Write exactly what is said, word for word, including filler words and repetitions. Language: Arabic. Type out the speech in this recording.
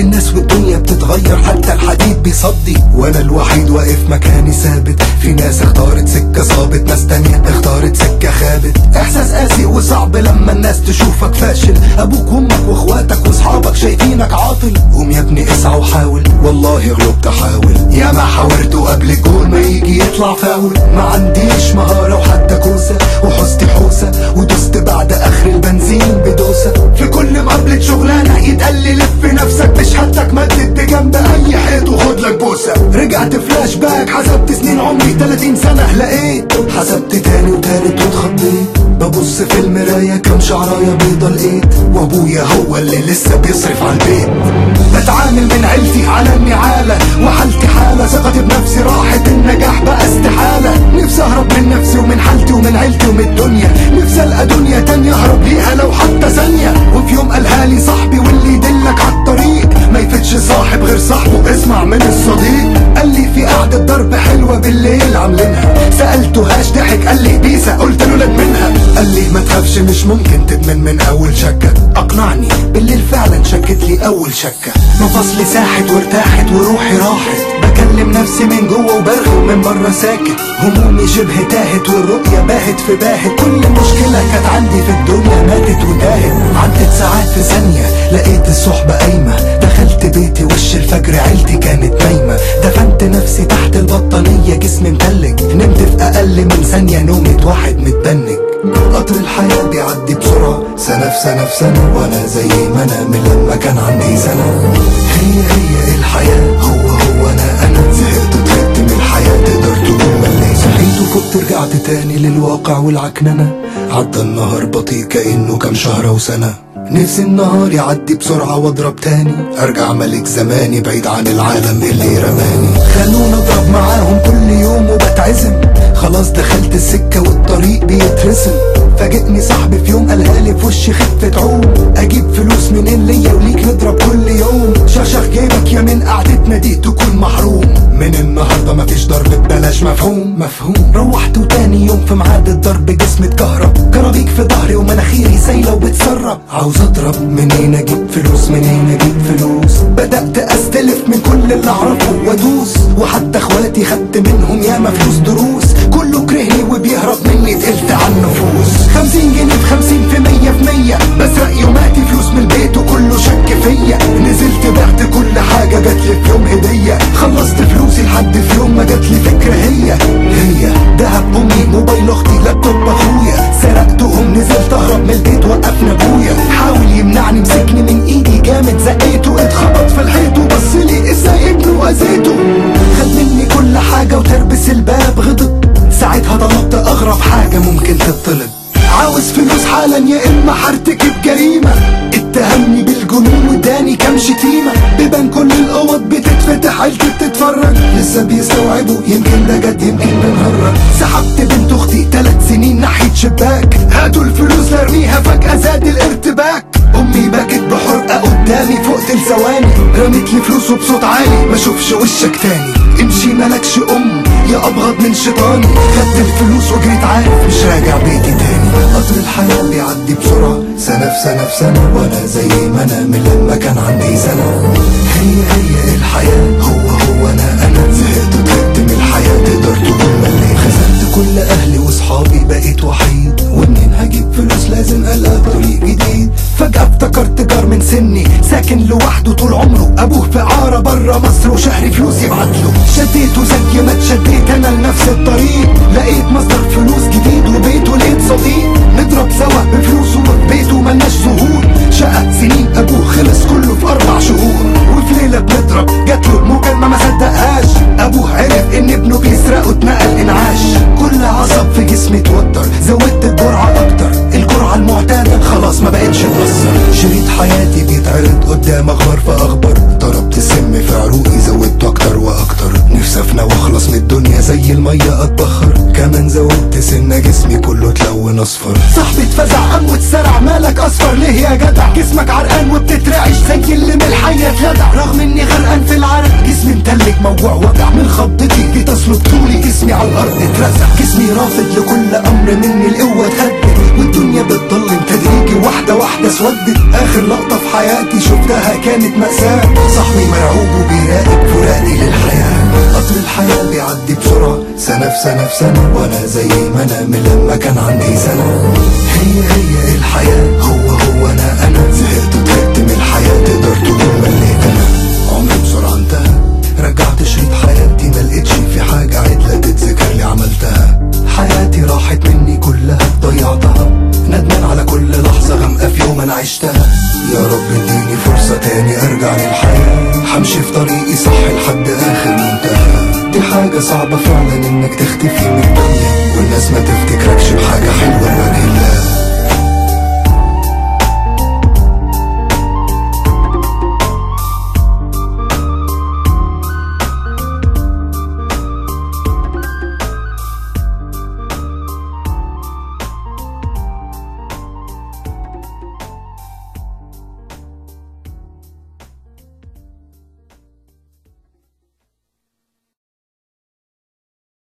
الناس والدنيا بتتغير، حتى الحديد بيصدي وانا الوحيد واقف مكاني ثابت. في ناس اختارت سكة صابت، ناس تانية اختارت سكة خابت. احساس قاسي وصعب لما الناس تشوفك فاشل، ابوك وامك واخواتك واصحابك شايفينك عاطل. قوم يا ابني اسعى وحاول، والله غلبت احاول. يا ما حاولت قبل الجول ما يجي يطلع فاول. ما عنديش مهارة وحتى كوسة، وحوزتي حوسة ودوست بعد اخر البنزين بدوسة. في كل مقابلة شغلانة يتقال لي لف نفسك مش حدك، مدد بجنب اي حيط وخد لك بوسة. رجعت فلاش باك حسبت سنين عمري تلاتين سنة، لقيت حسبت تاني وتالت واتخضيت. ببص في المراية كم شعراية بيضة لقيت، وابويا هو اللي لسه بيصرف على البيت. بتعامل من عيلتي على النعالة وحالتي حالة، ثقتي بنفسي راحت، النجاح بقى استحالة. نفسي اهرب من نفسي ومن حالتي ومن عيلتي ومن الدنيا، نفسي القى دنيا تانية اهرب ليها لو حتى ثانية. وفي يوم قالها لي صاحبي واللي يدلك عالطريق ما يفتش صاحب غير صاحبه، اسمع من الصديق. قال لي في قعدة ضرب حلوة بالليل عاملينها، سألته هاش ضحك قال لي بيسا، قلت له لا منها. قال لي ما تخافش مش ممكن تدمن من اول شكة. اقنعني بالليل فعلا شكت لي اول شكة. مفاصلي ساحت وارتاحت وروحي راحت، بكلم نفسي من جوه وبرغي ومن بره ساكت. همومي شبه تاهت والرؤية باهت في باهت، كل مشكلة كانت عندي في الدنيا ماتت وتاهت. عدت ساعات في ثانية لقيت الصحبة قايمة، دخلت بيتي وش الفجر عيلتي كانت نايمة. دفنت نفسي تحت البطانية جسمي متلج، نمت في اقل من ثانية نومة واحد متبنج. قطر الحياة بيعدي بسرعة، سنة في سنة في سنة، وانا زي ما انا من لما كان عندي سنة. هي هي الحياة، هو هو انا انا زهقت طهقت من الحياة، تقدر تقول مليت. صحيت وفقت رجعت تاني للواقع والعكننة، عدى النهار بطيء كأنه كام شهر وسنة. نفسي النهار يعدي بسرعة واضرب تاني، ارجع ملك زماني بعيد عن العالم اللي رماني. خلونا اضرب معاهم كل يوم وبتعزم، خلاص دخلت السكة والطريق بيترسم. فاجئني صاحبي في يوم قالها لي في وشي خفة عوم، اجيب فلوس منين ليا وليك نضرب كل يوم. شخشخ جيبك يا من قعدتنا دي تكون محروم، من النهارده مفيش ضرب ببلاش، مفهوم مفهوم. روحت وتاني يوم في ميعاد الضرب جسمي اتكهرب، كرابيك في ظهري ومناخيري سايله وبتسرب. عاوز اضرب منين اجيب فلوس منين اجيب فلوس، بدأت استلف من كل اللي اعرفه وادوس. وحتى اخواتي خدت منهم ياما فلوس دروس، كله كرهني وبيهرب مني تقلت على النفوس. خمسين جنيه في خمسين في مية في مية، بسرق يوماتي فلوس من البيت وكله شك فيا. نزلت بعت كل حاجة جاتلي في يوم هدية، خلصت فلوسي لحد في يوم ما جاتلي فكرة. هي هي دهب امي موبايل اختي لابتوب اخويا، سرقتهم نزلت اهرب من البيت وقفنا ابويا. حاول يمنعني مسكني من ايدي جامد زقيته، اتخبط في الحيط وبصلي ازاي ابنه واذيته. خد مني كل حاجة وتربس الباب غضب، ساعتها طلبت اغرب حاجة ممكن تطلب. عاوز فلوس حالا يا اما هرتكب جريمة. اتهمني بالجنون واداني كام شتيمة، بيبان كل الاوض بتتفتح عيلتي بتتفرج، لسه بيستوعبوا يمكن ده جد يمكن بنهرج. سحبت بنت اختي تلات سنين ناحية شباك، هاتوا الفلوس لارميها فجأة زاد الارتباك. امي بكت بحرقة قدامي فوقت الثواني، رميت لي فلوس وبصوت عالي ما اشوفش وشك تاني. امشي ملكش ام يا ابغض من شيطاني، خدت الفلوس وجريت عارف مش راجع بيتي تاني. قطر الحياة بيعدي بسرعة، سنة في سنة في سنة، وانا زي ما انا من لما كان عندي سنة. هي هي الحياة، هو هو انا انا زهقت طهقت من الحياة، تقدر تقول مليت. خسرت كل اهلي واصحابي بقيت وحيد، ومنين هجيب فلوس لازم القى طريق جديد. فجأة افتكرت جار من سني ساكن لوحده طول عمره، ابوه في عارة برا مصر وشهري فلوس يبعتله. شديته زي ما اتشديت انا لنفس الطريق، لقيت مصدر فلوس جديد وبيت ولقيت صديق. نضرب سوا بفلوسه وفي بيته ملناش ظهور، شقة سنين ابوه خلص كله في اربع شهور. وفي ليلة بنضرب جاتله مكالمة ما صدقهاش، ابوه عرف ان ابنه بيسرق واتنقل انعاش. كل عصب في جسمي اتوتر، زودت الجرعة اكتر، الجرعة المعتادة خلاص ما بقتش تأثر. شريط حياتي بيتعرض قدام اخبار في اخبار، ضربت السم في عروقي زودته اكتر واكتر. نفسي افنى واخلص من الدنيا زي المية اتبخر، كمان زودت سنة جسمي كله اتلون اصفر. صاحبي اتفزع قام واتسرع، مالك اصفر ليه يا جدع؟ جسمك عرقان وبتترعش زي اللي من الحية اتلدع. رغم اني غرقان في العرق جسمي متلج موجوع وجع، من خضتي جيت اسلك طولي جسمي على الارض اترزع. جسمي رافض لكل امر مني القوة اتهدد، والدنيا بتضلم تدريجي واحدة واحدة اسودت. اخر لقطة في حياتي شفتها كانت مأساة، صاحبي مرعوب وبيراقب فراقي للحياة. قطر الحياة بيعدي بسرعة، سنة في سنة في سنة، وانا زي ما انا من لما كان عندي سنة. هي هي الحياة، هو هو انا انا زهقت وتعبت من الحياة، تقدر تقول مليت انا. عمري بسرعة انتهى، رجعت شريط حياتي ملقتش في حاجة عدلة تتذكر لي عملتها. حياتي راحت مني كلها ضيعتها، ندمان على كل لحظة غامقة في يوم انا عشتها. يا رب اديني فرصة تاني ارجع للحياة، همشي في طريقي صح لحد اخر منتهى. دي حاجة صعبة فعلا انك تختفي من الدنيا، والناس ما تفتكركش بحاجة حلوة.